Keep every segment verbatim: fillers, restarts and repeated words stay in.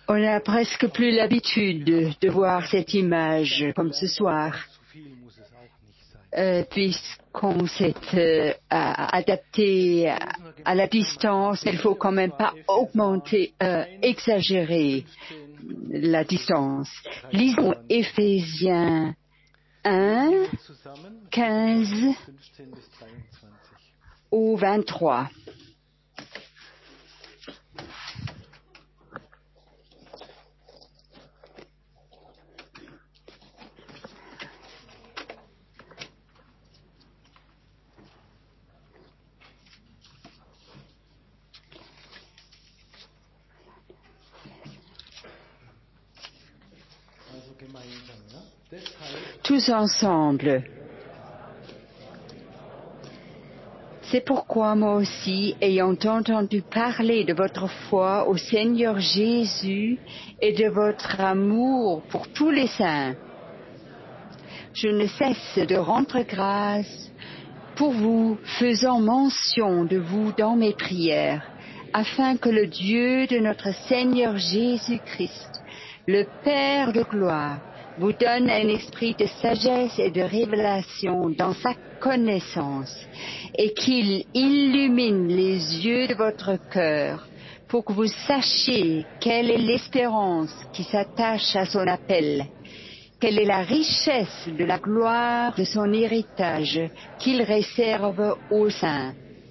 On n'a presque plus l'habitude de, de voir cette image comme ce soir, euh, puisqu'on s'est euh, adapté à, à la distance. Il ne faut quand même pas augmenter, euh, exagérer la distance. Lisons Éphésiens un, quinze au vingt-trois. Tous ensemble. C'est pourquoi moi aussi, ayant entendu parler de votre foi au Seigneur Jésus et de votre amour pour tous les saints, je ne cesse de rendre grâce pour vous, faisant mention de vous dans mes prières, afin que le Dieu de notre Seigneur Jésus-Christ, le Père de gloire, vous donne un esprit de sagesse et de révélation dans sa connaissance, et qu'il illumine les yeux de votre cœur, pour que vous sachiez quelle est l'espérance qui s'attache à son appel, quelle est la richesse de la gloire de son héritage qu'il réserve aux saints,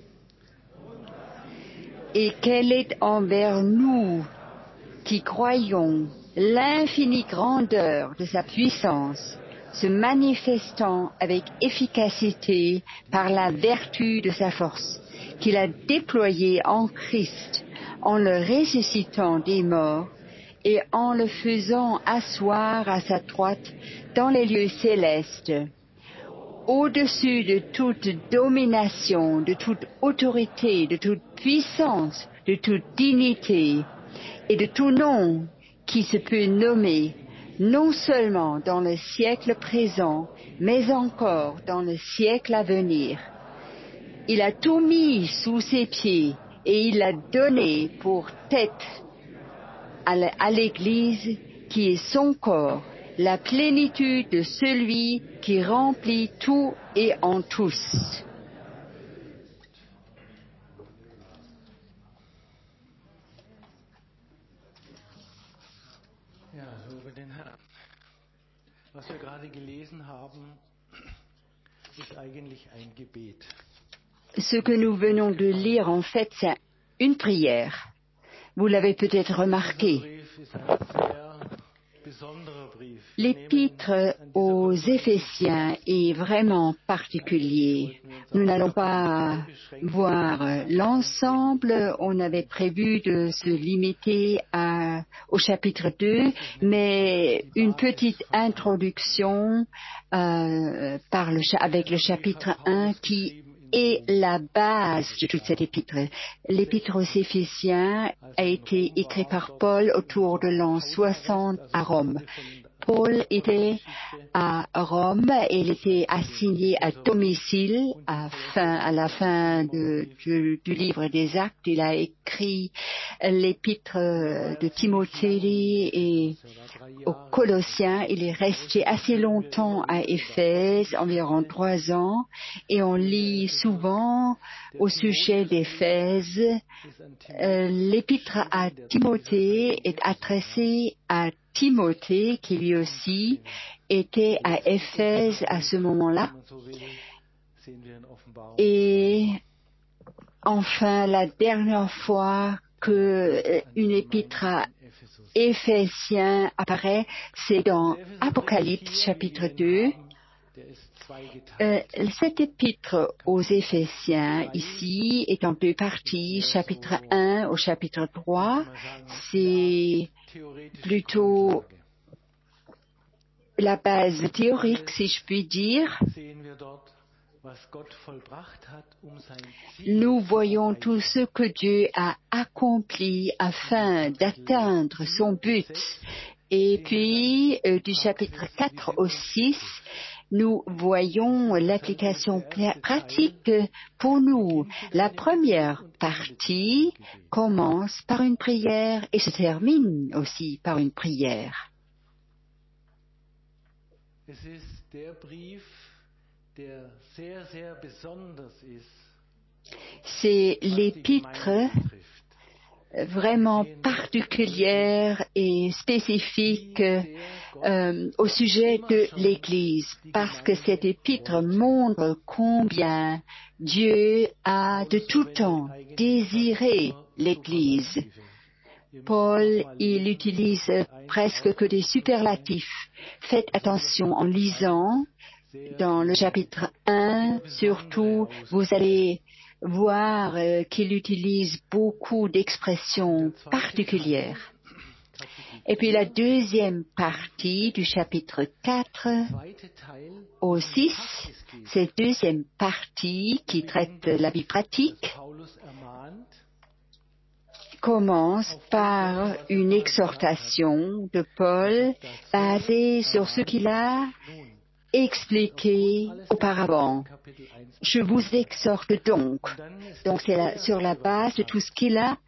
et quelle est envers nous qui croyons l'infinie grandeur de sa puissance, se manifestant avec efficacité par la vertu de sa force, qu'il a déployée en Christ, en le ressuscitant des morts et en le faisant asseoir à sa droite dans les lieux célestes, au-dessus de toute domination, de toute autorité, de toute puissance, de toute dignité et de tout nom qui se peut nommer, non seulement dans le siècle présent, mais encore dans le siècle à venir. Il a tout mis sous ses pieds et il l'a donné pour tête à l'Église qui est son corps, la plénitude de celui qui remplit tout et en tous. Ja, lobe den Herrn. Was wir gerade gelesen haben, ist eigentlich ein Gebet. Ce que nous venons de lire, en fait, c'est une prière. Vous l'avez peut-être remarqué. L'épître aux Éphésiens est vraiment particulier. Nous n'allons pas voir l'ensemble. On avait prévu de se limiter à, au chapitre deux, mais une petite introduction euh, par le, avec le chapitre un qui est la base de toute cette épître. L'épître aux Éphésiens a été écrit par Paul autour de l'an soixante à Rome. Paul était à Rome et il était assigné à domicile à, fin, à la fin de, de, du livre des Actes. Il a écrit l'épître de Timothée et aux Colossiens. Il est resté assez longtemps à Éphèse, environ trois ans, et on lit souvent au sujet d'Éphèse. Euh, l'épître à Timothée est adressée à Timothée, qui lui aussi était à Éphèse à ce moment-là. Et enfin, la dernière fois que une épître à Éphésiens apparaît, c'est dans Apocalypse chapitre deux. Euh, cette épître aux Éphésiens ici est en deux parties, chapitre un au chapitre trois. C'est plutôt la base théorique, si je puis dire. Nous voyons tout ce que Dieu a accompli afin d'atteindre son but. Et puis, euh, du chapitre quatre au six, nous voyons l'application pratique pour nous. La première partie commence par une prière et se termine aussi par une prière. Es ist der Brief, der sehr, sehr besonders ist, C'est was die l'épître Gemeinde betrifft. vraiment particulière et spécifique euh, au sujet de l'Église, parce que cette épître montre combien Dieu a de tout temps désiré l'Église. Paul, il utilise presque que des superlatifs. Faites attention en lisant dans le chapitre un, surtout, vous allez voir euh, qu'il utilise beaucoup d'expressions particulières. Et puis la deuxième partie du chapitre quatre au six, cette deuxième partie qui traite la vie pratique, commence par une exhortation de Paul basée sur ce qu'il a expliqué auparavant. Je vous exhorte donc, donc c'est la, sur la base de tout ce qu'il a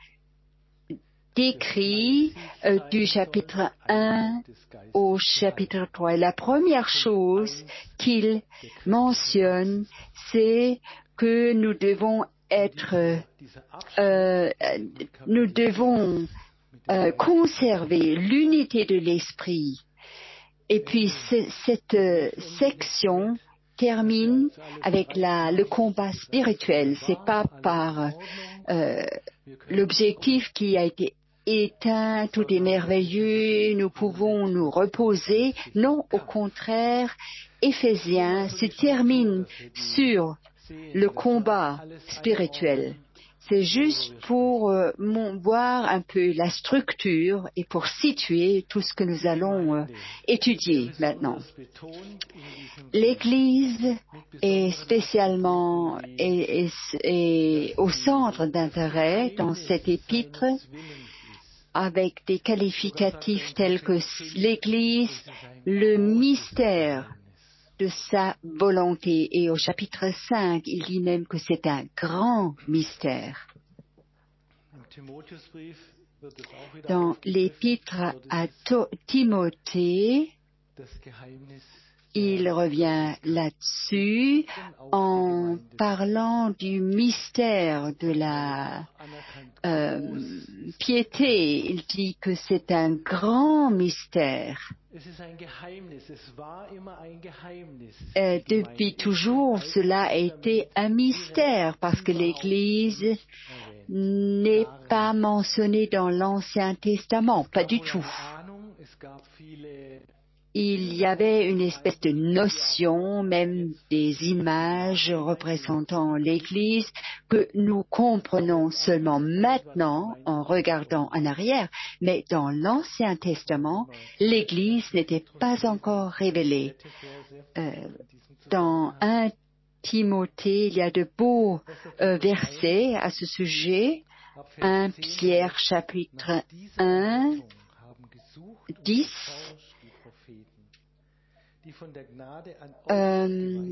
décrit euh, du chapitre un au chapitre trois. Et la première chose qu'il mentionne, c'est que nous devons être, euh, nous devons euh, conserver l'unité de l'esprit. Et puis cette euh, section termine avec la, le combat spirituel. C'est pas par euh, l'objectif qui a été éteint, tout est merveilleux, nous pouvons nous reposer. Non, au contraire, Éphésiens se termine sur le combat spirituel. C'est juste pour euh, mon, voir un peu la structure et pour situer tout ce que nous allons euh, étudier maintenant. L'Église est spécialement est, est, est au centre d'intérêt dans cet épître avec des qualificatifs tels que l'Église, le mystère de sa volonté. Et au chapitre cinq, il dit même que c'est un grand mystère. Dans l'épître à Timothée, il revient là-dessus en parlant du mystère de la euh, piété. Il dit que c'est un grand mystère. Euh, depuis toujours, cela a été un mystère parce que l'Église n'est pas mentionnée dans l'Ancien Testament, pas du tout. Il y avait une espèce de notion, même des images représentant l'Église, que nous comprenons seulement maintenant en regardant en arrière. Mais dans l'Ancien Testament, l'Église n'était pas encore révélée. Euh, dans un Timothée, il y a de beaux euh, versets à ce sujet. un Pierre chapitre un, dix. Euh,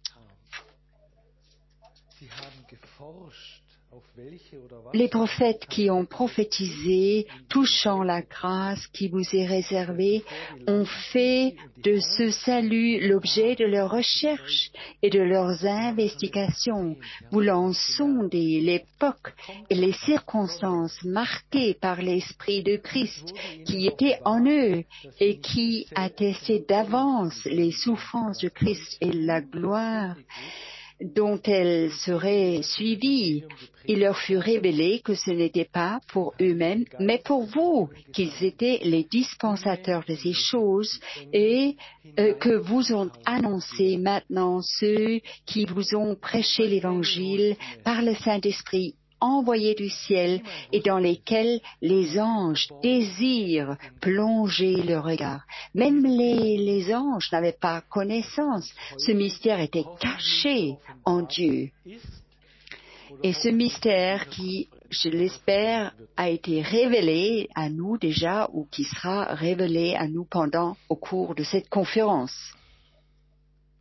les prophètes qui ont prophétisé touchant la grâce qui vous est réservée ont fait de ce salut l'objet de leurs recherches et de leurs investigations, voulant sonder l'époque et les circonstances marquées par l'Esprit de Christ qui était en eux et qui attestait d'avance les souffrances de Christ et la gloire dont elles seraient suivies. Il leur fut révélé que ce n'était pas pour eux-mêmes, mais pour vous, qu'ils étaient les dispensateurs de ces choses et euh, que vous ont annoncé maintenant ceux qui vous ont prêché l'Évangile par le Saint-Esprit envoyés du ciel et dans lesquels les anges désirent plonger le regard. Même les, les anges n'avaient pas connaissance. Ce mystère était caché en Dieu. Et ce mystère qui, je l'espère, a été révélé à nous déjà ou qui sera révélé à nous pendant, au cours de cette conférence.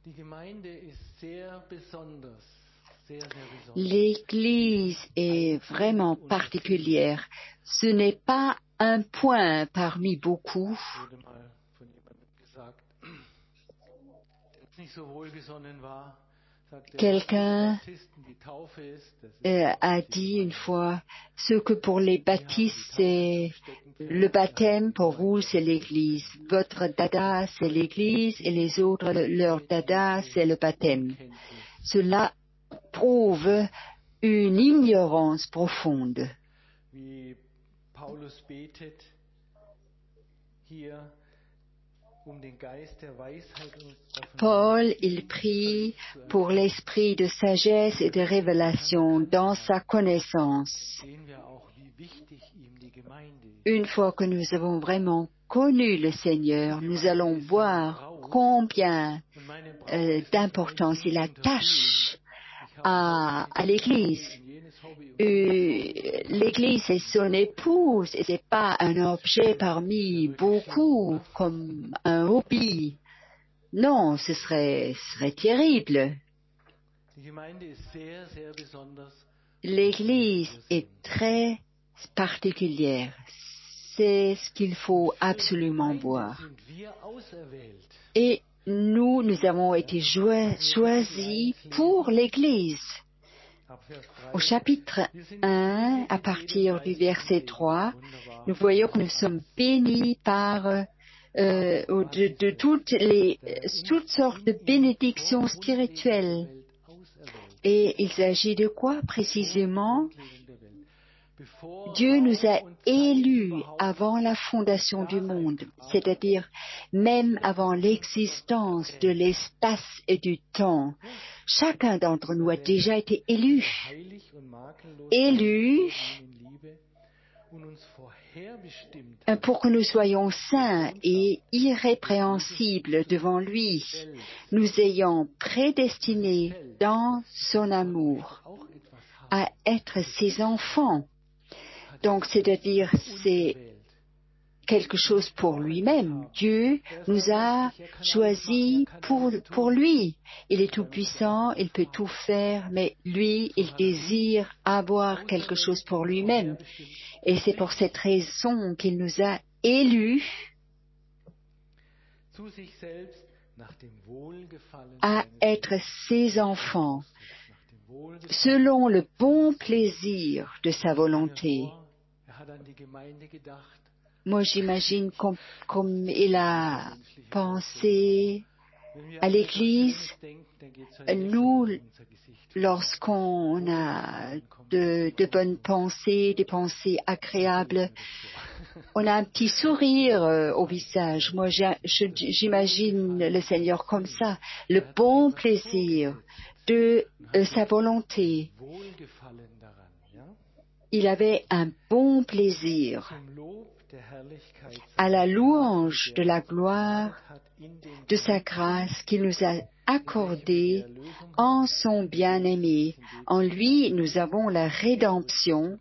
L'Église est vraiment particulière. Ce n'est pas un point parmi beaucoup. Quelqu'un euh, a dit une fois, ce que pour les baptistes c'est le baptême, pour vous c'est l'Église. Votre dada c'est l'Église et les autres, leur dada c'est le baptême. Cela prouve une ignorance profonde. Paul, il prie pour l'esprit de sagesse et de révélation dans sa connaissance. Une fois que nous avons vraiment connu le Seigneur, nous allons voir combien euh, d'importance il attache à, à l'Église. Euh, L'Église est son épouse et c'est pas un objet parmi beaucoup comme un hobby. Non, ce serait, ce serait terrible. L'Église est très particulière. C'est ce qu'il faut absolument voir. Et nous, nous avons été jo- choisis pour l'Église. Au chapitre un, à partir du verset trois, nous voyons que nous sommes bénis par euh, de, de toutes, les, toutes sortes de bénédictions spirituelles. Et il s'agit de quoi précisément? Dieu nous a élus avant la fondation du monde, c'est-à-dire même avant l'existence de l'espace et du temps. Chacun d'entre nous a déjà été élu. Élu pour que nous soyons saints et irrépréhensibles devant lui, nous ayant prédestinés dans son amour à être ses enfants. Donc, c'est-à-dire, c'est quelque chose pour lui-même. Dieu nous a choisis pour, pour lui. Il est tout-puissant, il peut tout faire, mais lui, il désire avoir quelque chose pour lui-même. Et c'est pour cette raison qu'il nous a élus à être ses enfants, selon le bon plaisir de sa volonté. Moi, j'imagine comme, comme il a pensé à l'Église. Nous, lorsqu'on a de, de bonnes pensées, des pensées agréables, on a un petit sourire au visage. Moi, j'imagine le Seigneur comme ça, le bon plaisir de euh, sa volonté. Il avait un bon plaisir à la louange de la gloire de sa grâce qu'il nous a accordée en son bien-aimé. En lui, nous avons la rédemption.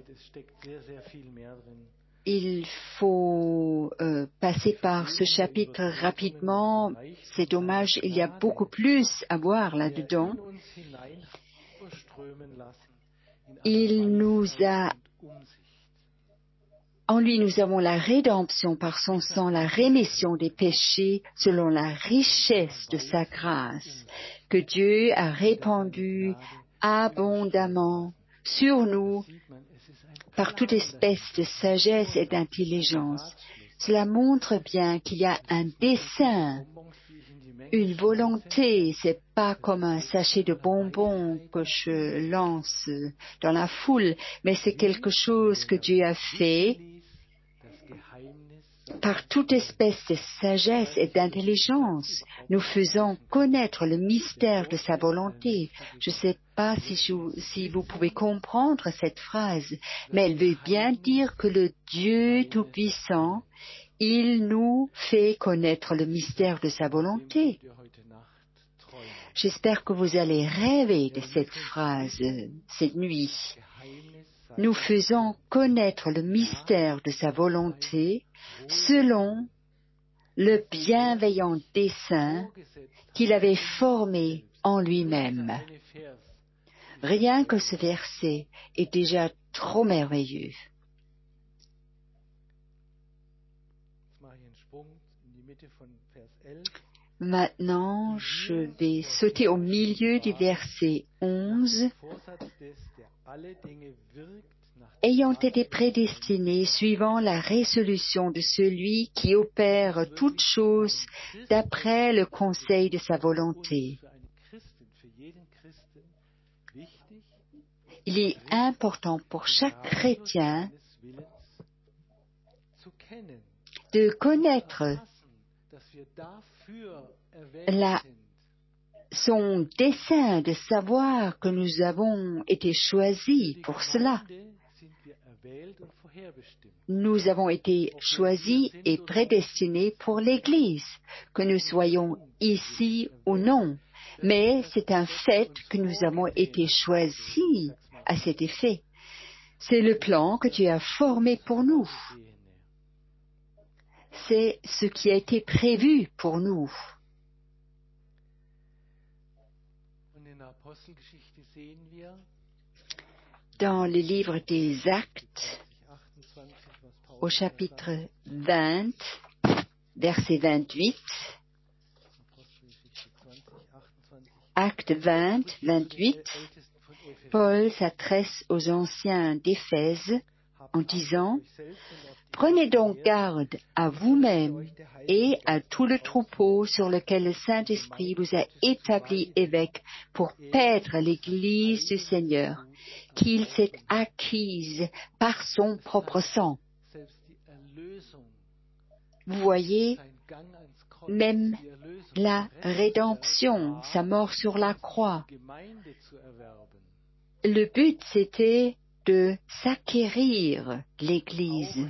Il faut euh, passer par ce chapitre rapidement. C'est dommage, il y a beaucoup plus à voir là-dedans. Il nous a En lui, nous avons la rédemption par son sang, la rémission des péchés selon la richesse de sa grâce, que Dieu a répandue abondamment sur nous par toute espèce de sagesse et d'intelligence. Cela montre bien qu'il y a un dessein, une volonté. C'est pas comme un sachet de bonbons que je lance dans la foule, mais c'est quelque chose que Dieu a fait par toute espèce de sagesse et d'intelligence, nous faisons connaître le mystère de sa volonté. Je ne sais pas si, je, si vous pouvez comprendre cette phrase, mais elle veut bien dire que le Dieu Tout-Puissant, il nous fait connaître le mystère de sa volonté. J'espère que vous allez rêver de cette phrase cette nuit. Nous faisons connaître le mystère de sa volonté selon le bienveillant dessein qu'il avait formé en lui-même. Rien que ce verset est déjà trop merveilleux. Maintenant, je vais sauter au milieu du verset onze. Ayant été prédestinés suivant la résolution de celui qui opère toutes choses d'après le conseil de sa volonté. Il est important pour chaque chrétien de connaître la, son dessein, de savoir que nous avons été choisis pour cela. Nous avons été choisis et prédestinés pour l'Église, que nous soyons ici ou non. Mais c'est un fait que nous avons été choisis à cet effet. C'est le plan que tu as formé pour nous. C'est ce qui a été prévu pour nous. Dans le livre des Actes, au chapitre vingt, verset vingt-huit, Acte vingt, vingt-huit, Paul s'adresse aux anciens d'Éphèse en disant « Prenez donc garde à vous-même et à tout le troupeau sur lequel le Saint-Esprit vous a établi évêque pour paître l'Église du Seigneur, qu'il s'est acquise par son propre sang. » Vous voyez, même la rédemption, sa mort sur la croix, le but c'était de s'acquérir l'Église.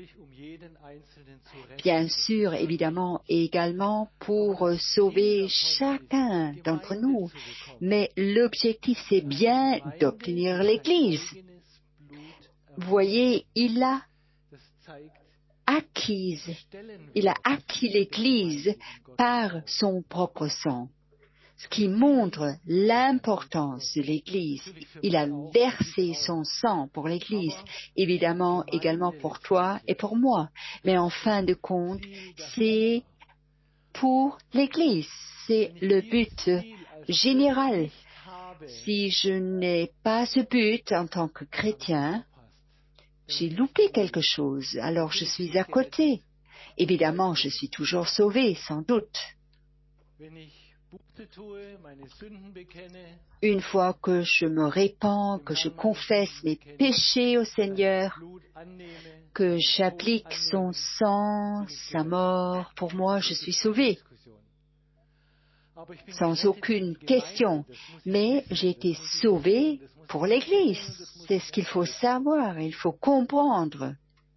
Bien sûr, évidemment, et également pour sauver chacun d'entre nous. Mais l'objectif, c'est bien d'obtenir l'Église. Vous voyez, il a acquise, il a acquis l'Église par son propre sang. Ce qui montre l'importance de l'Église. Il a versé son sang pour l'Église, évidemment également pour toi et pour moi. Mais en fin de compte, c'est pour l'Église. C'est le but général. Si je n'ai pas ce but en tant que chrétien, j'ai loupé quelque chose, alors je suis à côté. Évidemment, je suis toujours sauvé, sans doute. Une fois que je me répands, que je confesse mes péchés au Seigneur, que j'applique son sang, sa mort, pour moi, je suis sauvé. Sans aucune question. Mais j'ai été sauvé pour l'Église. C'est ce qu'il faut savoir, il faut comprendre.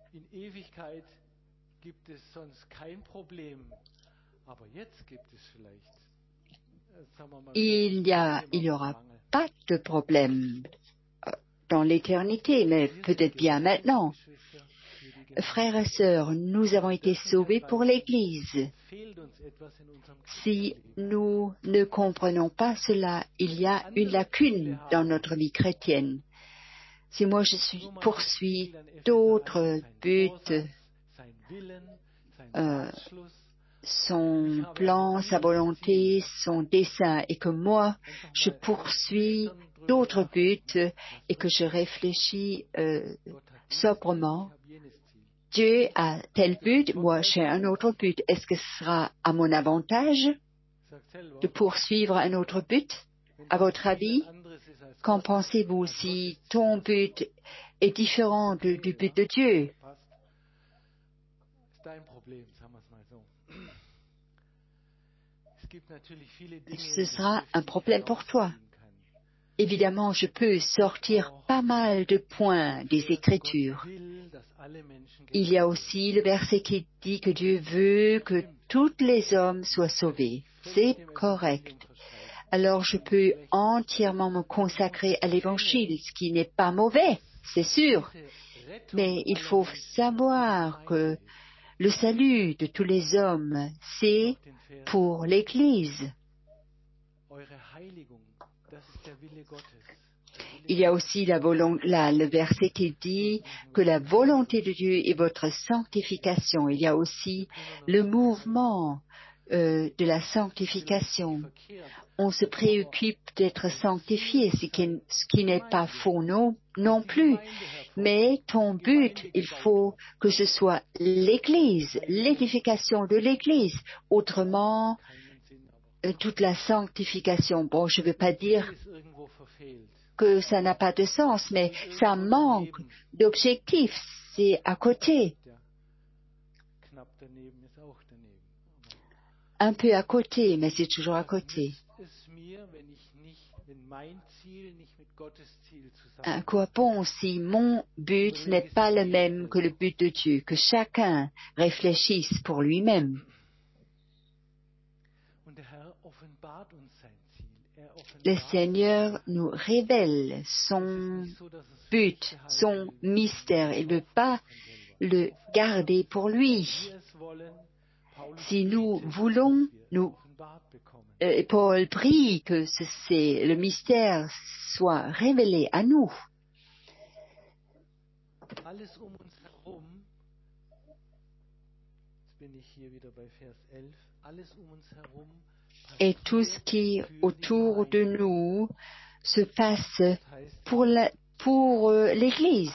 Il y a, il n'y aura pas de problème dans l'éternité, mais peut-être bien maintenant. Frères et sœurs, nous avons été sauvés pour l'Église. Si nous ne comprenons pas cela, il y a une lacune dans notre vie chrétienne. Si moi je suis, poursuis d'autres buts, euh, son plan, sa volonté, son dessein, et que moi, je poursuis d'autres buts et que je réfléchis euh, sobrement. Dieu a tel but, moi j'ai un autre but. Est-ce que ce sera à mon avantage de poursuivre un autre but? À votre avis, qu'en pensez-vous si ton but est différent de, du but de Dieu? Ce sera un problème pour toi. Évidemment, je peux sortir pas mal de points des Écritures. Il y a aussi le verset qui dit que Dieu veut que tous les hommes soient sauvés. C'est correct. Alors je peux entièrement me consacrer à l'Évangile, ce qui n'est pas mauvais, c'est sûr. Mais il faut savoir que le salut de tous les hommes, c'est pour l'Église. Il y a aussi la volon- la- le verset qui dit que la volonté de Dieu est votre sanctification. Il y a aussi le mouvement euh, de la sanctification. On se préoccupe d'être sanctifié, ce qui, ce qui n'est pas faux non, non plus. Mais ton but, il faut que ce soit l'Église, l'édification de l'Église. Autrement, euh, toute la sanctification. Bon, je ne veux pas dire que ça n'a pas de sens, mais ça manque d'objectif. C'est à côté. Un peu à côté, mais c'est toujours à côté. À quoi bon si mon but n'est pas le même que le but de Dieu, que chacun réfléchisse pour lui-même. Le Seigneur nous révèle son but, son mystère. Il ne veut pas le garder pour lui. Si nous voulons, nous, euh, Paul prie que ce, c'est, le mystère soit révélé à nous. Et tout ce qui autour de nous se passe pour la, pour euh, l'Église.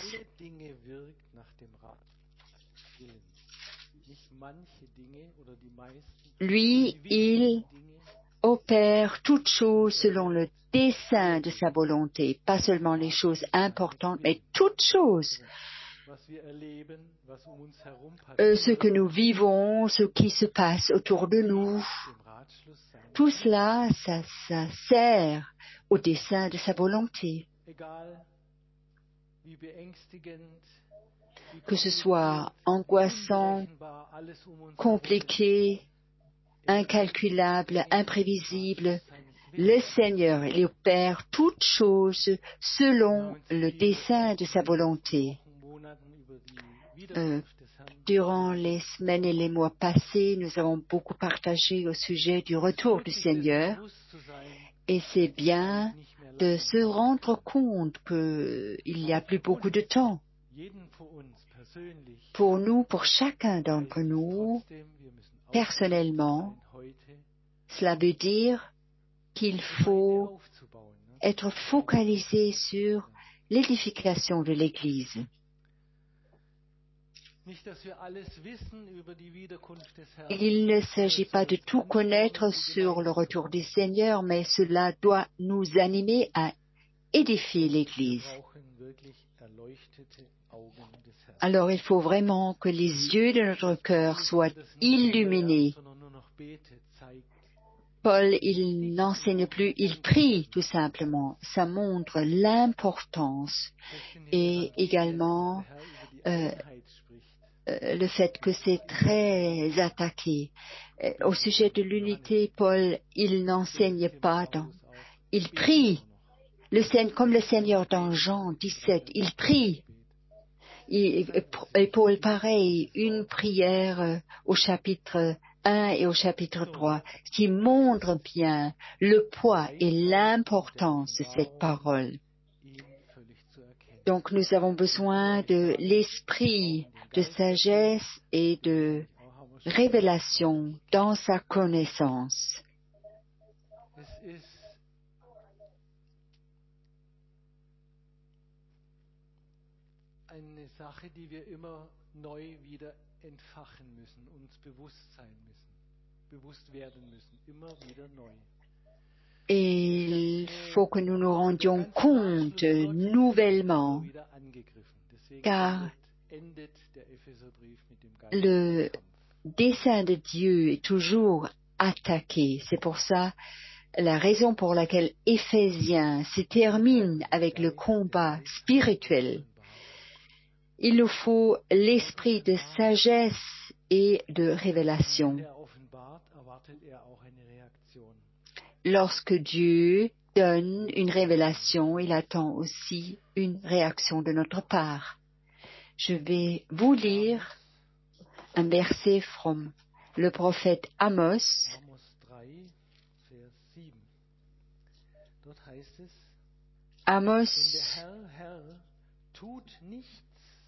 Lui, il opère toutes choses selon le dessein de sa volonté, pas seulement les choses importantes, mais toutes choses. Euh, ce que nous vivons, ce qui se passe autour de nous, tout cela, ça, ça sert au dessein de sa volonté. Que ce soit angoissant, compliqué, incalculable, imprévisible, le Seigneur, il opère toutes choses selon le dessein de sa volonté. Euh, durant les semaines et les mois passés, nous avons beaucoup partagé au sujet du retour du Seigneur, et c'est bien de se rendre compte qu'il n'y a plus beaucoup de temps. Pour nous, pour chacun d'entre nous, personnellement, cela veut dire qu'il faut être focalisé sur l'édification de l'Église. Il ne s'agit pas de tout connaître sur le retour du Seigneur, mais cela doit nous animer à édifier l'Église. Alors il faut vraiment que les yeux de notre cœur soient illuminés. Paul, il n'enseigne plus, il prie tout simplement. Ça montre l'importance et également euh, euh, le fait que c'est très attaqué. Euh, au sujet de l'unité, Paul, il n'enseigne pas, dans, il prie. Le Seigneur, comme le Seigneur dans Jean dix-sept, il prie. Et, et Paul, pareil, une prière euh, au chapitre un et au chapitre trois, qui montre bien le poids et l'importance de cette parole. Donc nous avons besoin de l'esprit de sagesse et de révélation dans sa connaissance. Eine Sache, die wir immer neu wieder entfachen müssen, uns bewusst sein müssen, bewusst werden müssen, immer wieder neu. Et il faut que nous nous rendions compte nouvellement, car le dessein de Dieu est toujours attaqué. C'est pour ça la raison pour laquelle Éphésiens se termine avec le combat spirituel. Il nous faut l'esprit de sagesse et de révélation. Lorsque Dieu donne une révélation, il attend aussi une réaction de notre part. Je vais vous lire un verset from le prophète Amos, Amos drei, Vers sieben. Dort heißt es, denn der Amos Herr, Herr, tut nichts,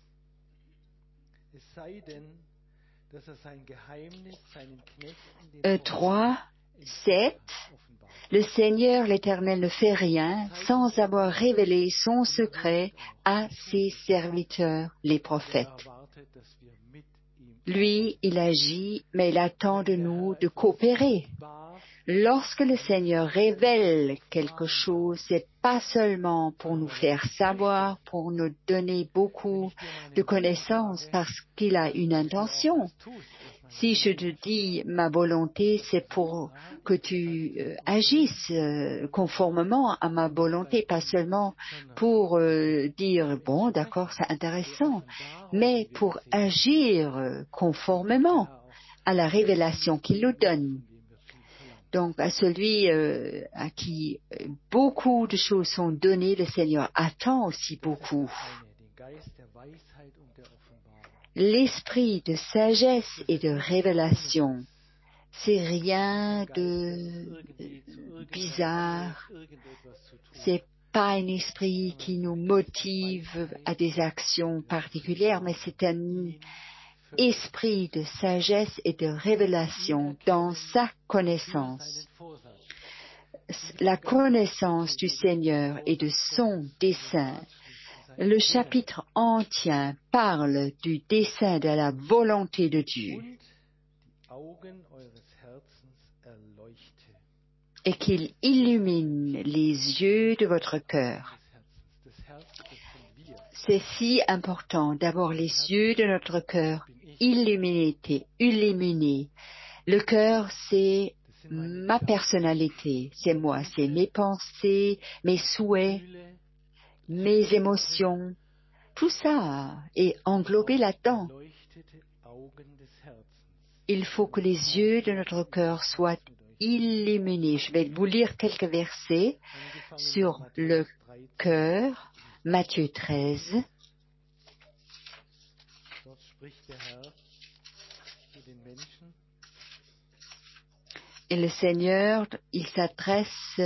es sei denn, dass er sein Geheimnis seinen Knechten, den euh, Propheten, trois, sept. offenbart. Le Seigneur l'Éternel ne fait rien sans avoir révélé son secret à ses serviteurs, les Er prophètes. erwartet, dass wir mit ihm Lui, il agit, mais il attend de nous de coopérer. offenbart, Lorsque le Seigneur révèle quelque chose, c'est pas seulement pour nous faire savoir, pour nous donner beaucoup de connaissances, parce qu'il a une intention. Si je te dis ma volonté, c'est pour que tu euh, agisses euh, conformément à ma volonté, pas seulement pour euh, dire bon, d'accord, c'est intéressant, mais pour agir euh, conformément à la révélation qu'il nous donne. Donc, à celui euh, à qui euh, beaucoup de choses sont données, le Seigneur attend aussi beaucoup. L'esprit de sagesse et de révélation, c'est rien de bizarre. C'est pas un esprit qui nous motive à des actions particulières, mais c'est un esprit de sagesse et de révélation dans sa connaissance. La connaissance du Seigneur et de son dessein. Le chapitre entier parle du dessein de la volonté de Dieu et qu'il illumine les yeux de votre cœur. C'est si important d'avoir les yeux de notre cœur illuminés, illuminés. Le cœur, c'est ma personnalité, c'est moi, c'est mes pensées, mes souhaits, mes émotions. Tout ça est englobé là-dedans. Il faut que les yeux de notre cœur soient illuminés. Je vais vous lire quelques versets sur le cœur. Matthieu treize. Et le Seigneur, il s'adresse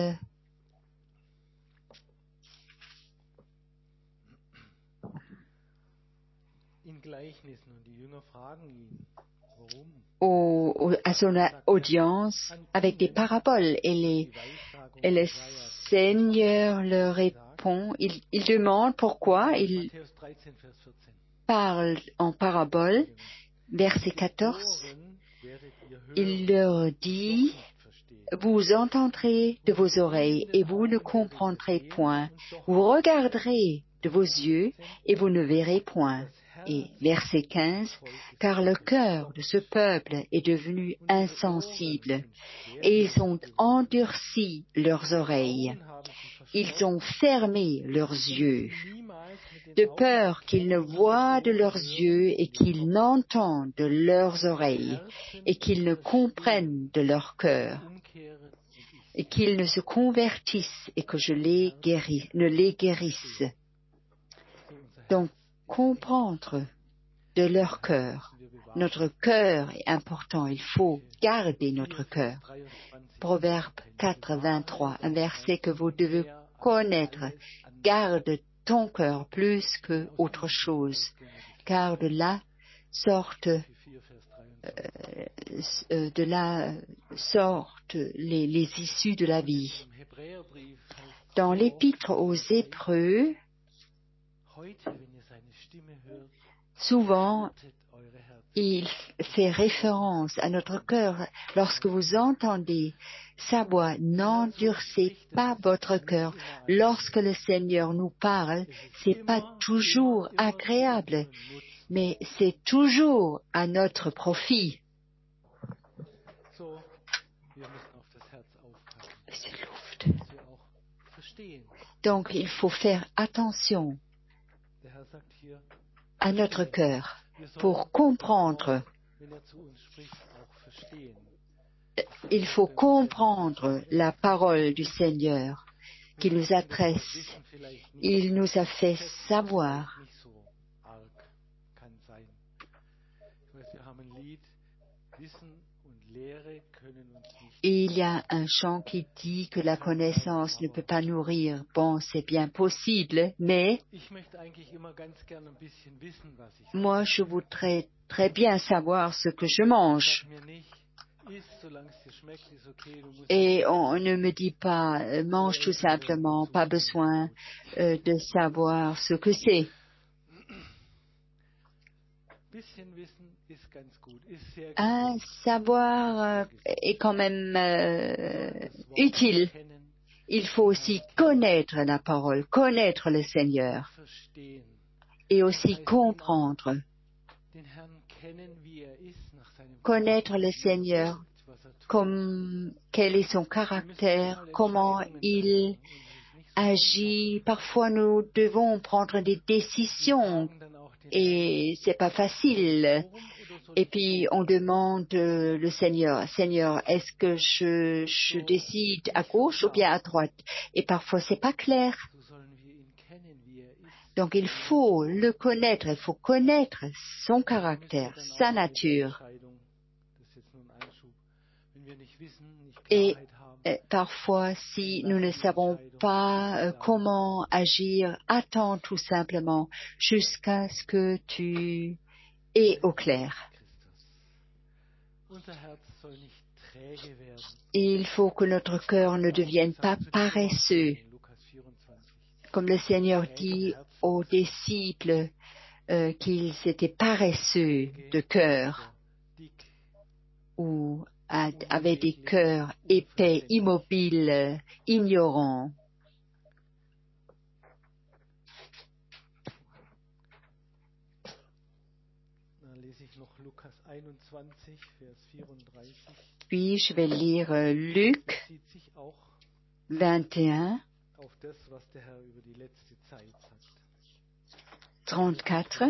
au, au, à son audience avec des paraboles. Et, les, et le Seigneur leur répond, il, il demande pourquoi il parle en parabole. Verset quatorze, il leur dit, vous entendrez de vos oreilles et vous ne comprendrez point. Vous regarderez de vos yeux et vous ne verrez point. Et verset quinze, car le cœur de ce peuple est devenu insensible et ils ont endurci leurs oreilles. Ils ont fermé leurs yeux, de peur qu'ils ne voient de leurs yeux et qu'ils n'entendent de leurs oreilles et qu'ils ne comprennent de leur cœur et qu'ils ne se convertissent et que je les guéris, ne les guérisse. Donc, comprendre de leur cœur. Notre cœur est important, il faut garder notre cœur. Proverbe quatre, vingt-trois, un verset que vous devez connaître. Garde ton cœur plus que autre chose, car de là sortent, euh, de là sortent les, les issues de la vie. Dans l'épître aux Hébreux, souvent, il fait référence à notre cœur. Lorsque vous entendez sa voix, n'endurcez pas votre cœur. Lorsque le Seigneur nous parle, c'est pas toujours agréable, mais c'est toujours à notre profit. Donc, il faut faire attention à notre cœur pour comprendre. Il faut comprendre la parole du Seigneur qui nous adresse. Il nous a fait savoir. Et il y a un chant qui dit que la connaissance ne peut pas nourrir. Bon, c'est bien possible, mais moi, je voudrais très bien savoir ce que je mange. Et on ne me dit pas, euh, mange tout simplement, pas besoin euh, de savoir ce que c'est. Un savoir euh, est quand même euh, utile. Il faut aussi connaître la parole, connaître le Seigneur et aussi comprendre. Connaître le Seigneur, comme, quel est son caractère, comment il agit. Parfois, nous devons prendre des décisions et c'est pas facile. Et puis, on demande euh, le Seigneur, Seigneur, est-ce que je, je décide à gauche ou bien à droite? Et parfois, c'est pas clair. Donc, il faut le connaître, il faut connaître son caractère, sa nature. Et euh, parfois, si nous ne savons pas euh, comment agir, attends tout simplement jusqu'à ce que tu aies au clair. Et il faut que notre cœur ne devienne pas paresseux. Comme le Seigneur dit aux disciples euh, qu'ils étaient paresseux de cœur ou avaient des cœurs épais, immobiles, ignorants. Puis je vais lire euh, Luc vingt et un, trente-quatre.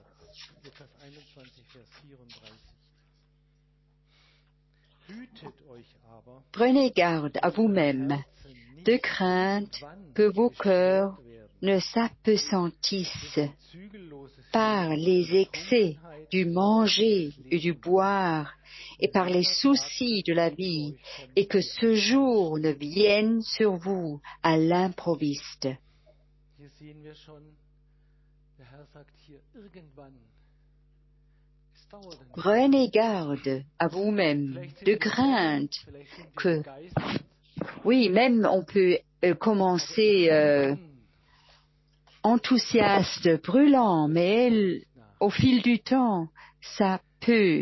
Prenez garde à vous-même, de crainte que vos cœurs ne s'appesantissent par les excès du manger et du boire et par les soucis de la vie, et que ce jour ne vienne sur vous à l'improviste. Prenez garde à vous-même, de crainte que, oui, même on peut euh, commencer euh, enthousiaste, brûlant, mais l- au fil du temps, ça peut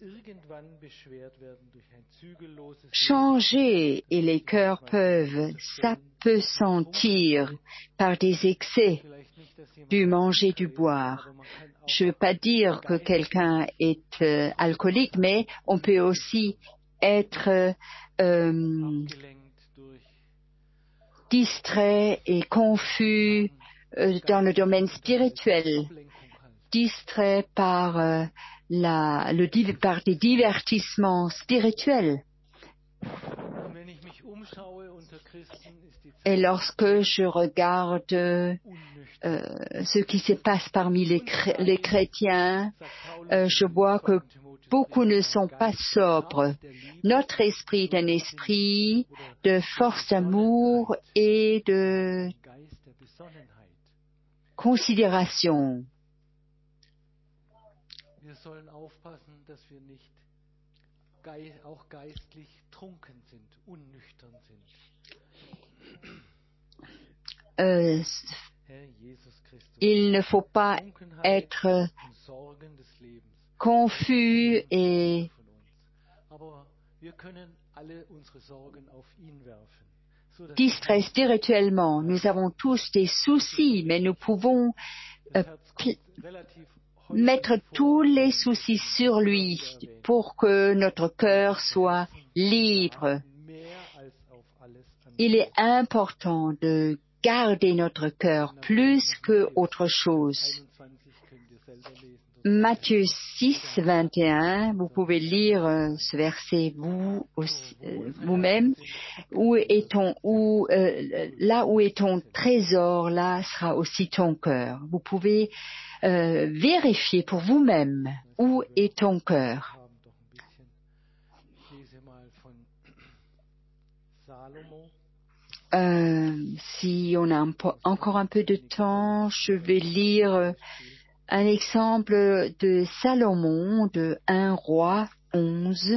changer et les cœurs peuvent s'appesantir par des excès du manger, du boire. Je ne veux pas dire que quelqu'un est euh, alcoolique, mais on peut aussi être euh, distrait et confus euh, dans le domaine spirituel, distrait par, euh, la, le, par des divertissements spirituels. Et lorsque je regarde euh, ce qui se passe parmi les, chré- les chrétiens, euh, je vois que beaucoup ne sont pas sobres. Notre esprit est un esprit de force d'amour et de considération. Wir sollen aufpassen, dass wir nicht gei- auch geistlich trunken sind, unnüchtern sind. Euh, Herr Jesus Christus, il ne faut pas Trunkenheit être und Sorgen des Lebens confus et von uns. Aber wir können alle unsere Sorgen auf ihn werfen. So dass distrait spirituellement. Nous avons tous des soucis, mais nous pouvons euh, das Herz pl- kommt relativ mettre häufig tous vor, les soucis sur lui pour que notre cœur soit libre. mehr als auf alles Il andere. est important de garder notre cœur plus que autre chose. einundzwanzig könnt ihr Matthieu six, vingt et un, vous pouvez lire euh, ce verset vous aussi, euh, vous-même. Où est ton, où, euh, là où est ton trésor, là sera aussi ton cœur. Vous pouvez euh, vérifier pour vous-même où est ton cœur. Euh, si on a un po- encore un peu de temps, je vais lire un exemple de Salomon de un roi onze.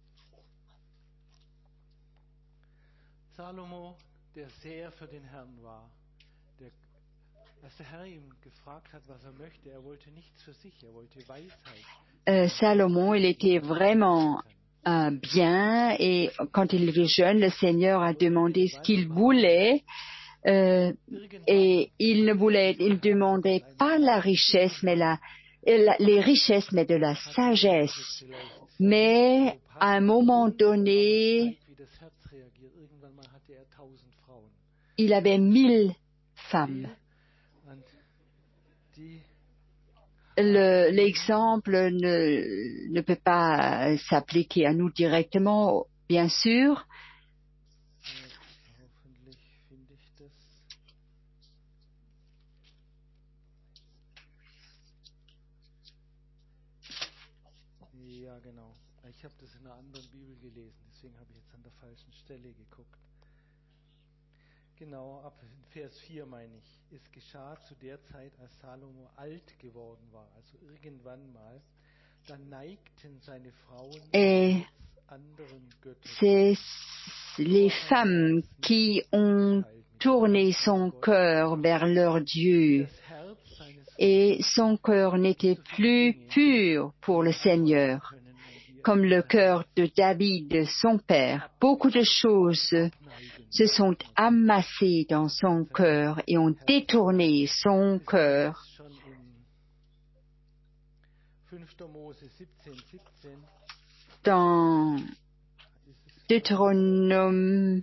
Salomo, der sehr für den Herrn war, der, als der Herr ihm gefragt hat, was er möchte, er wollte nichts für sich, er wollte Weisheit. Euh, Salomon, il était vraiment euh, bien, et quand il était jeune, le Seigneur a demandé ce qu'il voulait, euh, et il ne voulait, il demandait pas la richesse, mais la, la- les richesses, mais de la sagesse. Mais à un moment donné, il avait mille femmes. Le- L'exemple ne, ne peut pas s'appliquer à nous directement, bien sûr. Ja, genau. Ich habe das in einer anderen Bibel gelesen, deswegen habe ich jetzt an der falschen Stelle geguckt. Genau, ab Vers vier meine ich. Es geschah zu der Zeit, als Salomo alt geworden war, also irgendwann mal, da neigten seine Frauen Et anderen Göttern. c'est les femmes qui ont tourné son cœur vers leur Dieu, et son cœur n'était plus pur pour le Seigneur, comme le cœur de David, son père. Beaucoup de choses se sont amassées dans son cœur et ont détourné son cœur. Dans Deutéronome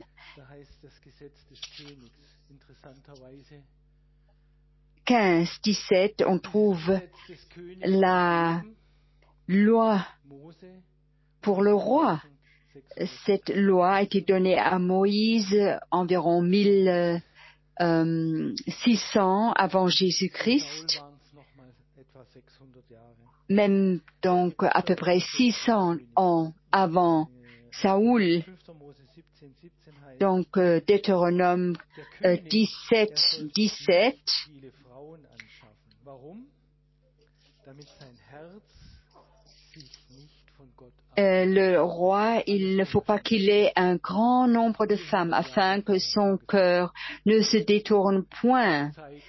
quinze, dix-sept, on trouve la loi pour le roi. Cette loi a été donnée à Moïse environ mille six cents avant Jésus-Christ, même donc à peu près six cents ans avant Saoul. Donc euh, Deutéronome euh, dix-sept, dix-sept. Euh, le roi, il ne faut pas qu'il ait un grand nombre de femmes afin que son cœur ne se détourne point.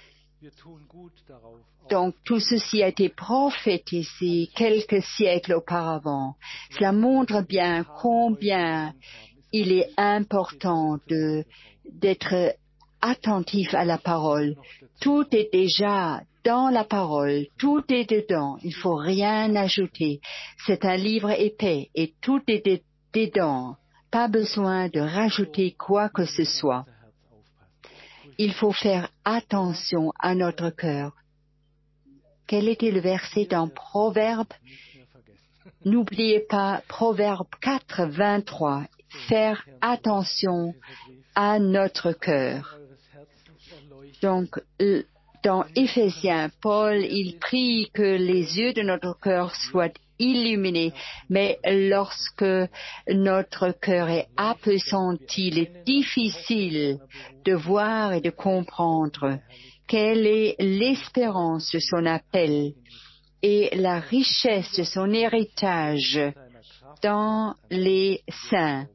Donc tout ceci a été prophétisé quelques siècles auparavant. Cela montre bien combien il est important de, d'être attentif à la parole. Tout est déjà dans la parole, tout est dedans, il ne faut rien ajouter. C'est un livre épais et tout est de- dedans. Pas besoin de rajouter quoi que ce soit. Il faut faire attention à notre cœur. Quel était le verset dans Proverbe? N'oubliez pas Proverbe quatre, vingt-trois. Faire attention à notre cœur. Donc, dans Éphésiens, Paul, il prie que les yeux de notre cœur soient illuminés, mais lorsque notre cœur est appesanti, il est difficile de voir et de comprendre quelle est l'espérance de son appel et la richesse de son héritage dans les saints.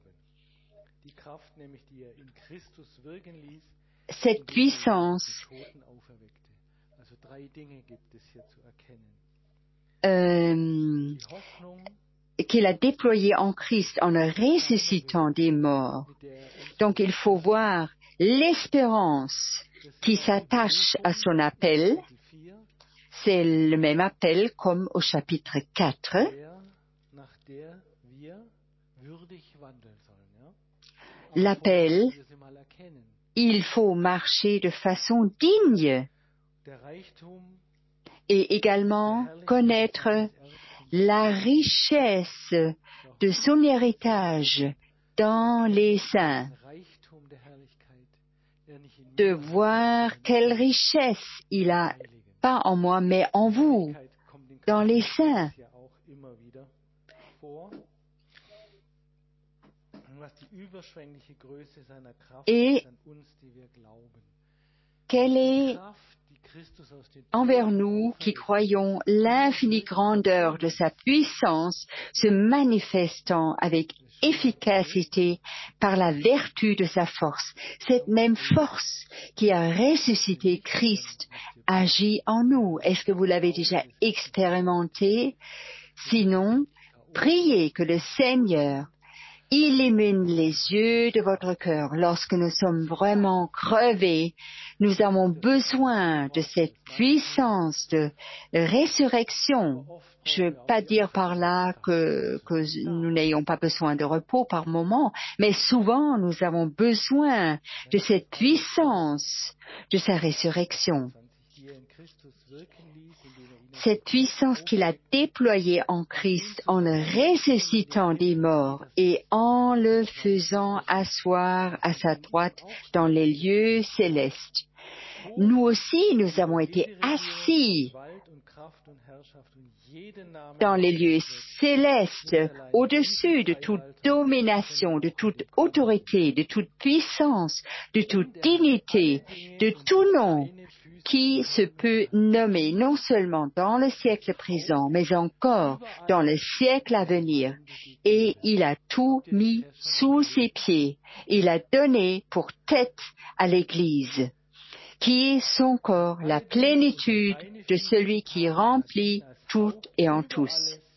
Cette puissance euh, qu'il a déployée en Christ en le ressuscitant des morts. Donc il faut voir l'espérance qui s'attache à son appel. C'est le même appel comme au chapitre quatre. L'appel, il faut marcher de façon digne. et également connaître la richesse de son héritage dans les saints, de voir quelle richesse il a, pas en moi, mais en vous, dans les saints. Et quelle est envers nous qui croyons l'infinie grandeur de sa puissance se manifestant avec efficacité par la vertu de sa force. Cette même force qui a ressuscité Christ agit en nous. Est-ce que vous l'avez déjà expérimenté? Sinon, priez que le Seigneur illumine les yeux de votre cœur. Lorsque nous sommes vraiment crevés, nous avons besoin de cette puissance de résurrection. Je ne veux pas dire par là que, que nous n'ayons pas besoin de repos par moment, mais souvent nous avons besoin de cette puissance de sa résurrection. Cette puissance qu'il a déployée en Christ en le ressuscitant des morts et en le faisant asseoir à sa droite dans les lieux célestes. Nous aussi, nous avons été assis dans les lieux célestes, au-dessus de toute domination, de toute autorité, de toute puissance, de toute dignité, de tout nom qui se peut nommer non seulement dans le siècle présent, mais encore dans le siècle à venir. Et il a tout mis sous ses pieds. Il a donné pour tête à l'Église, qui est son corps, la plénitude de celui qui remplit tout et en tous.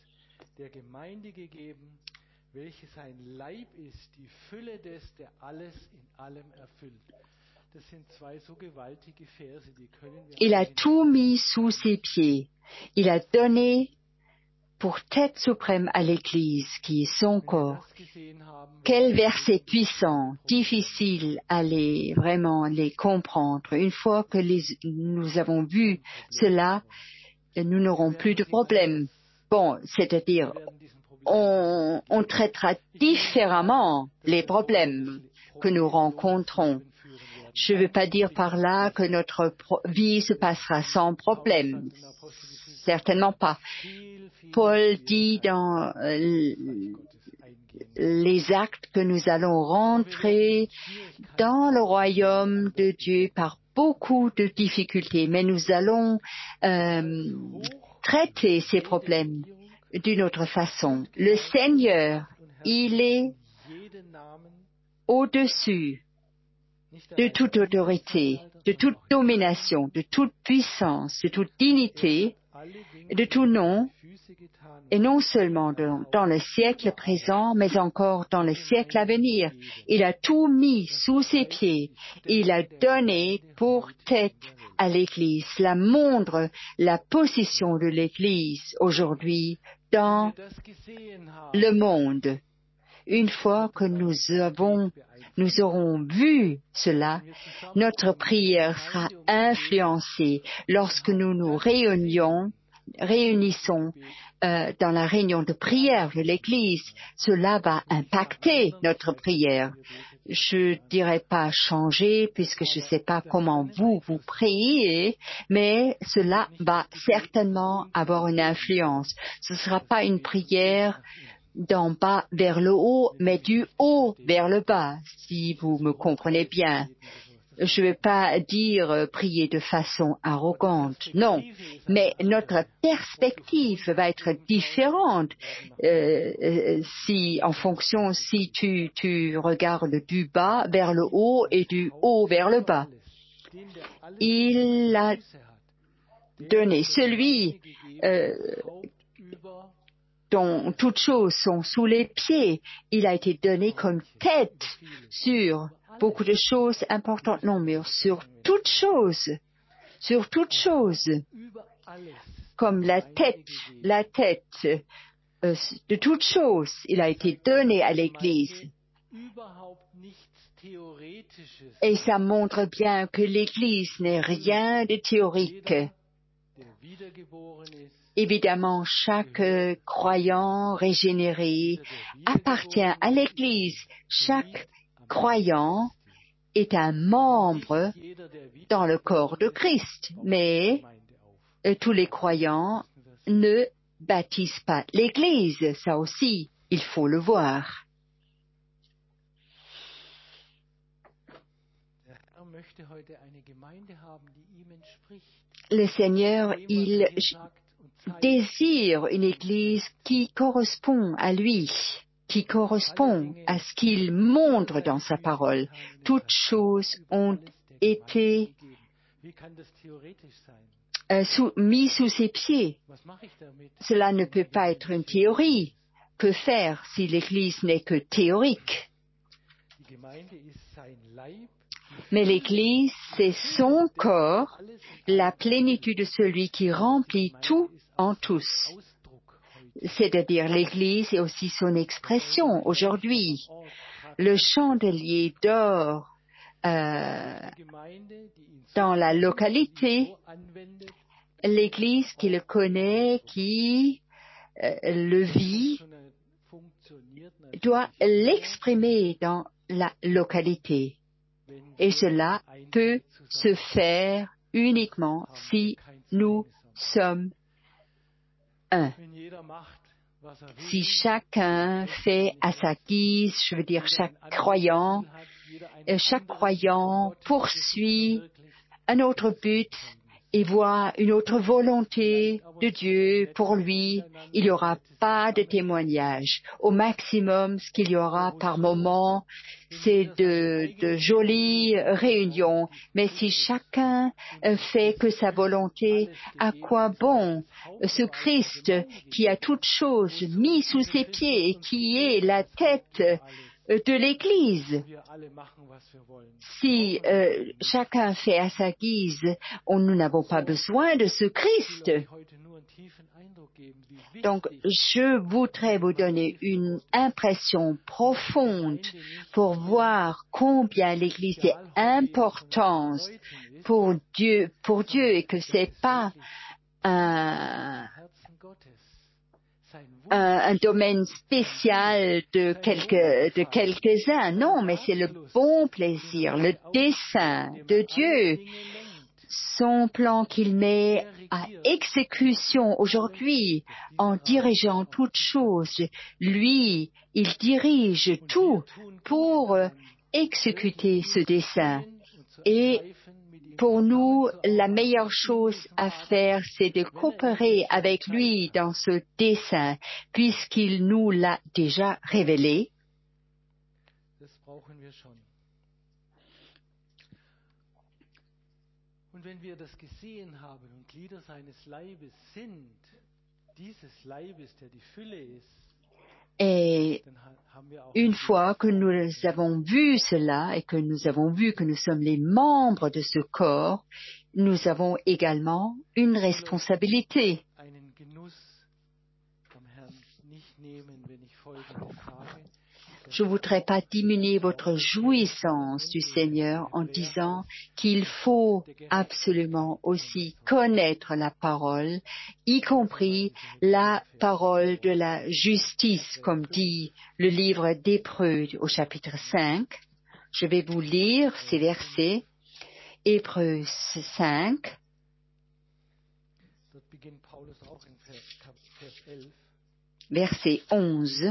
Il a tout mis sous ses pieds. Il a donné pour tête suprême à l'Église, qui est son corps. Quel verset puissant, difficile à les, vraiment les comprendre. Une fois que les, nous avons vu cela, nous n'aurons plus de problème. Bon, c'est-à-dire, on, on traitera différemment les problèmes que nous rencontrons. Je ne veux pas dire par là que notre vie se passera sans problème. Certainement pas. Paul dit dans euh, les actes que nous allons rentrer dans le royaume de Dieu par beaucoup de difficultés, mais nous allons euh, traiter ces problèmes d'une autre façon. Le Seigneur, il est au-dessus de toute autorité, de toute domination, de toute puissance, de toute dignité, de tout nom, et non seulement dans, dans le siècle présent, mais encore dans le siècle à venir. Il a tout mis sous ses pieds. Il a donné pour tête à l'Église. Cela montre la position de l'Église aujourd'hui dans le monde. Une fois que nous avons, nous aurons vu cela, notre prière sera influencée lorsque nous nous réunions, réunissons euh, dans la réunion de prière de l'Église. Cela va impacter notre prière. Je dirais pas changer puisque je ne sais pas comment vous vous priez, mais cela va certainement avoir une influence. Ce ne sera pas une prière d'en bas vers le haut, mais du haut vers le bas, si vous me comprenez bien. Je ne veux pas dire euh, prier de façon arrogante, non, mais notre perspective va être différente euh, euh, si, en fonction si tu, tu regardes du bas vers le haut et du haut vers le bas. Il a donné celui euh, dont toutes choses sont sous les pieds. Il a été donné comme tête sur beaucoup de choses importantes, non, mais sur toutes choses, sur toutes choses, comme la tête, la tête euh, de toutes choses, il a été donné à l'Église. Et ça montre bien que l'Église n'est rien de théorique. Évidemment, chaque euh, croyant régénéré appartient à l'Église. Chaque croyant est un membre dans le corps de Christ, mais euh, tous les croyants ne baptisent pas l'Église. Ça aussi, il faut le voir. Le Seigneur, il désire une Église qui correspond à lui, qui correspond à ce qu'il montre dans sa parole. Toutes choses ont été euh, sous, mis sous ses pieds. Cela ne peut pas être une théorie. Que faire si l'Église n'est que théorique? Mais l'Église, c'est son corps, la plénitude de celui qui remplit tout en tous. C'est-à-dire l'Église est aussi son expression aujourd'hui. Le chandelier d'or euh, dans la localité, l'Église qui le connaît, qui euh, le vit, doit l'exprimer dans la localité. Et cela peut se faire uniquement si nous sommes un. Si chacun fait à sa guise, je veux dire chaque croyant, chaque croyant poursuit un autre but et voit une autre volonté de Dieu pour lui, il n'y aura pas de témoignage. Au maximum, ce qu'il y aura par moment, c'est de, de jolies réunions. Mais si chacun fait que sa volonté, à quoi bon ce Christ qui a toutes choses mis sous ses pieds et qui est la tête de l'Église? Si euh, chacun fait à sa guise, on, nous n'avons pas besoin de ce Christ. Donc, je voudrais vous donner une impression profonde pour voir combien l'Église est importante pour Dieu, pour Dieu et que c'est pas un Un, un domaine spécial de quelques, de quelques-uns. Non, mais c'est le bon plaisir, le dessein de Dieu, son plan qu'il met à exécution aujourd'hui en dirigeant toutes choses. Lui, il dirige tout pour exécuter ce dessein. Et pour nous, la meilleure chose à faire, c'est de coopérer avec lui dans ce dessein, puisqu'il nous l'a déjà révélé. Und wenn wir das gesehen haben und Glieder seines Leibes sind, dieses Leibes, der die Fülle ist, et une fois que nous avons vu cela et que nous avons vu que nous sommes les membres de ce corps, nous avons également une responsabilité. Je ne voudrais pas diminuer votre jouissance du Seigneur en disant qu'il faut absolument aussi connaître la parole, y compris la parole de la justice, comme dit le livre d'Hébreux au chapitre cinq. Je vais vous lire ces versets. Hébreux cinq. Verset onze.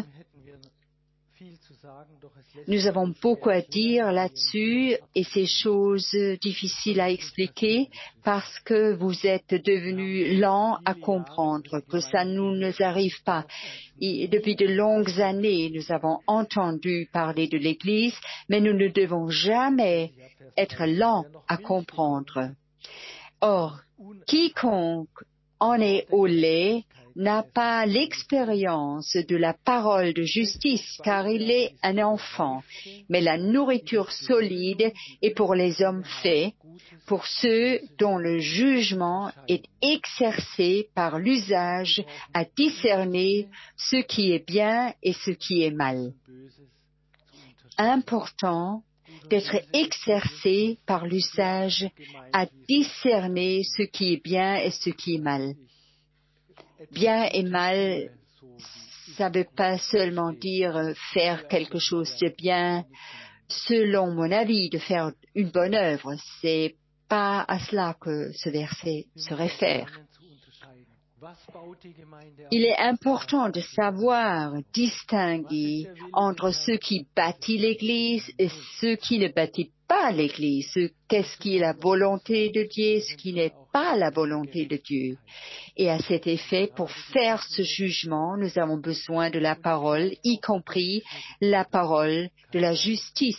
Nous avons beaucoup à dire là-dessus et ces choses difficiles à expliquer parce que vous êtes devenus lents à comprendre, que ça ne nous arrive pas. Et depuis de longues années, nous avons entendu parler de l'Église, mais nous ne devons jamais être lents à comprendre. Or, quiconque en est au lait n'a pas l'expérience de la parole de justice, car il est un enfant. Mais la nourriture solide est pour les hommes faits, pour ceux dont le jugement est exercé par l'usage à discerner ce qui est bien et ce qui est mal. Important d'être exercé par l'usage à discerner ce qui est bien et ce qui est mal. Bien et mal, ça ne veut pas seulement dire faire quelque chose de bien selon mon avis, de faire une bonne œuvre. C'est pas à cela que ce verset se réfère. Il est important de savoir distinguer entre ceux qui bâtissent l'Église et ceux qui ne bâtissent pas l'Église. Qu'est-ce qui est la volonté de Dieu, ce qui n'est pas la volonté de Dieu. Et à cet effet, pour faire ce jugement, nous avons besoin de la parole, y compris la parole de la justice.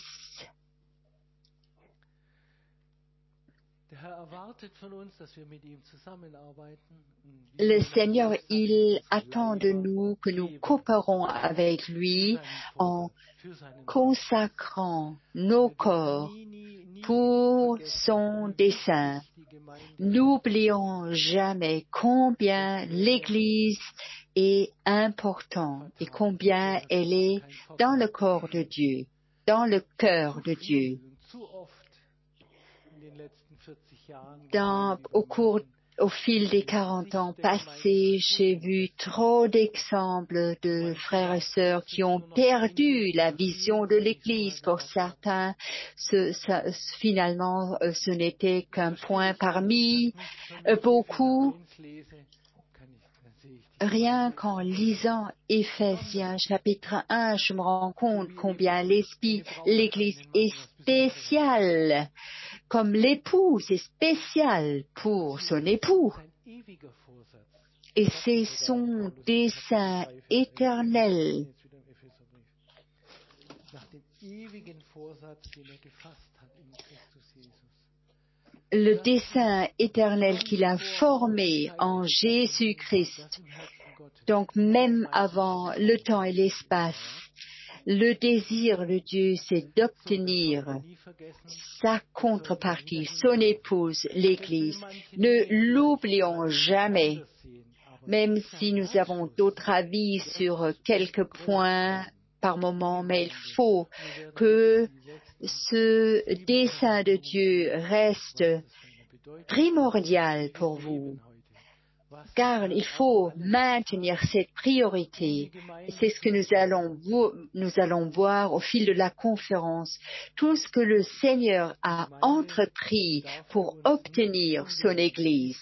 Le Seigneur, il attend de nous que nous coopérons avec lui en consacrant nos corps pour son dessein. N'oublions jamais combien l'Église est importante et combien elle est dans le corps de Dieu, dans le cœur de Dieu. Dans, au cours, au fil des quarante ans passés, j'ai vu trop d'exemples de frères et sœurs qui ont perdu la vision de l'Église. Pour certains, ce, ça, finalement, ce n'était qu'un point parmi beaucoup. Rien qu'en lisant Éphésiens chapitre un, je me rends compte combien l'esprit, l'Église est spéciale. Comme l'épouse est spécial pour son époux. Et c'est son dessein éternel. Le dessein éternel qu'il a formé en Jésus-Christ. Donc même avant le temps et l'espace, le désir de Dieu, c'est d'obtenir sa contrepartie, son épouse, l'Église. Ne l'oublions jamais, même si nous avons d'autres avis sur quelques points par moment, mais il faut que ce dessein de Dieu reste primordial pour vous. Car il faut maintenir cette priorité. C'est ce que nous allons, nous allons voir au fil de la conférence. Tout ce que le Seigneur a entrepris pour obtenir son Église.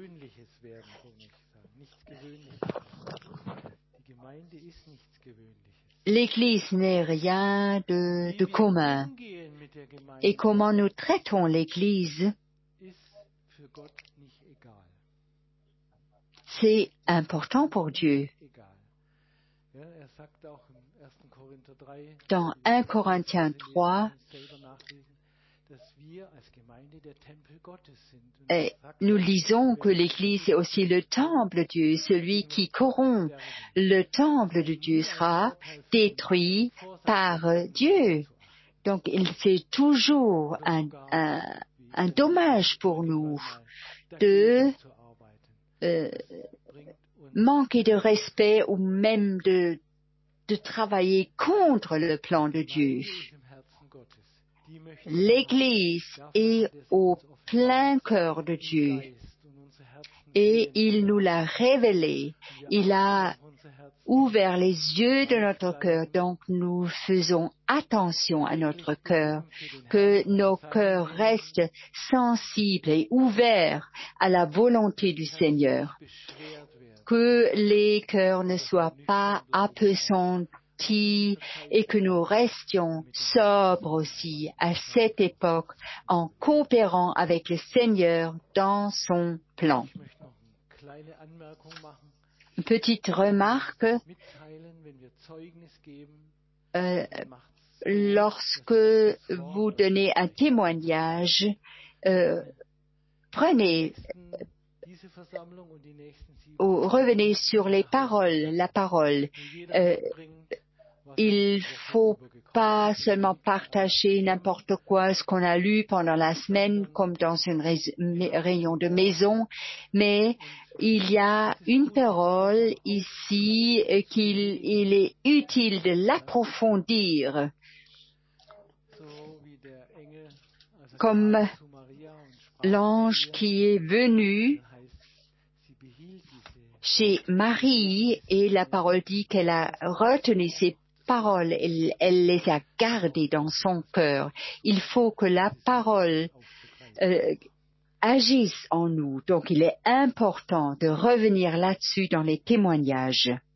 L'Église n'est rien de, de commun. Et comment nous traitons l'Église, c'est important pour Dieu. Dans un Corinthiens trois, et nous lisons que l'Église est aussi le temple de Dieu. Celui qui corrompt le temple de Dieu sera détruit par Dieu. Donc, c'est toujours un, un, un dommage pour nous de euh, manquer de respect ou même de, de travailler contre le plan de Dieu. L'Église est au plein cœur de Dieu et il nous l'a révélé. Il a ouvert les yeux de notre cœur, donc nous faisons attention à notre cœur, que nos cœurs restent sensibles et ouverts à la volonté du Seigneur, que les cœurs ne soient pas appesantis et que nous restions sobres aussi à cette époque en coopérant avec le Seigneur dans son plan. Une petite remarque, euh, lorsque vous donnez un témoignage, euh, prenez ou revenez sur les paroles, la parole. Euh, il faut pas seulement partager n'importe quoi, ce qu'on a lu pendant la semaine, comme dans une réunion de maison, mais il y a une parole ici qu'il il est utile de l'approfondir. comme zu Maria und sprach l'ange zu ihr, qui est venu heißt, sie behielt diese chez Marie et la parole dit qu'elle a retenu ces paroles, elle, elle les a gardées dans son cœur. Il faut que la parole aufzugreifen. euh, agisse en nous. Donc il est important de revenir là-dessus dans les témoignages.